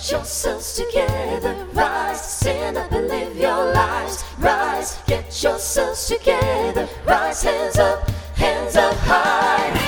get yourselves together. Rise, stand up and live your lives. Rise, get yourselves together. Rise, hands up high.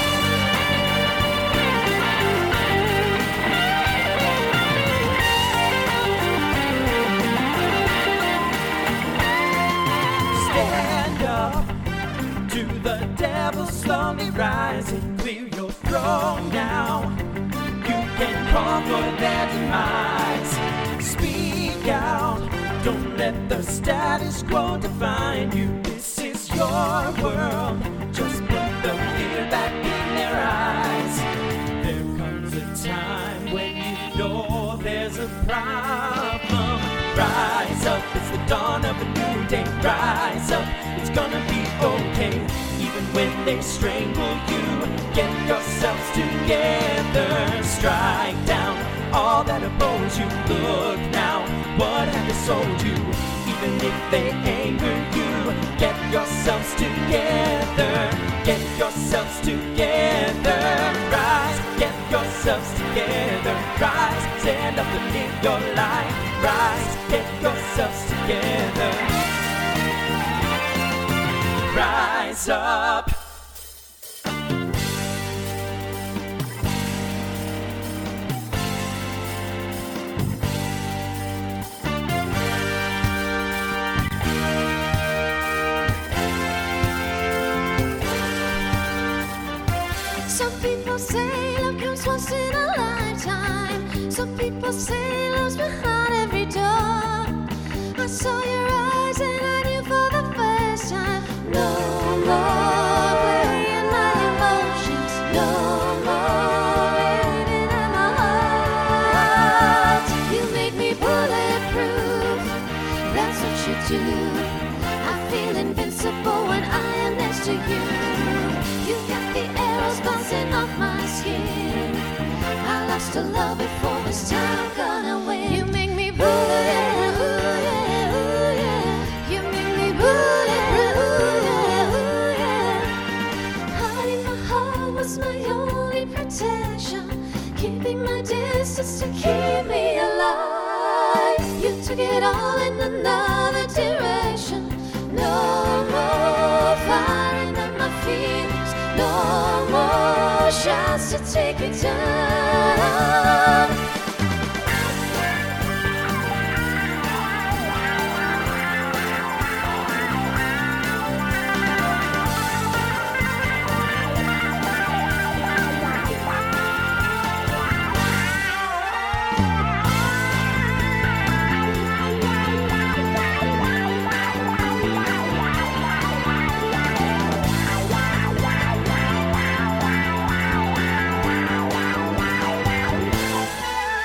Stand up to the devil slowly rising. Clear your throne now. You can conquer their demise. Speak out. Don't let the status quo define you. This is your world. Just put the fear back in their eyes. There comes a time when you know there's a problem. Rise up, it's the dawn of a new day. Rise up, it's gonna be okay. Even when they strangle you, get yourselves together. Strike down all that oppose you. Look now, what have they sold you? Even if they anger you, get yourselves together. Get yourselves together. Rise, get yourselves together. Rise, stand up and live your life. Rise, get yourselves together. Rise up. Some people say love comes once in a lifetime. Some people say love's behind every door. I saw your eyes and I knew for the first time. No more playing my emotions. No more waiting at my heart. You make me bulletproof. That's what you do. I feel invincible when I am next to you. You got the arrows bouncing off my skin. I lost a love before this time I'm gonna win. You make me bulletproof. You make me bulletproof. Hiding my heart was my only protection. Keeping my distance to keep me alive. You took it all in another direction. No more firing at my feelings. No more shots to take it down.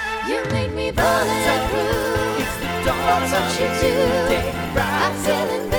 Bulletproof. It's the dawn That's what you do. I feel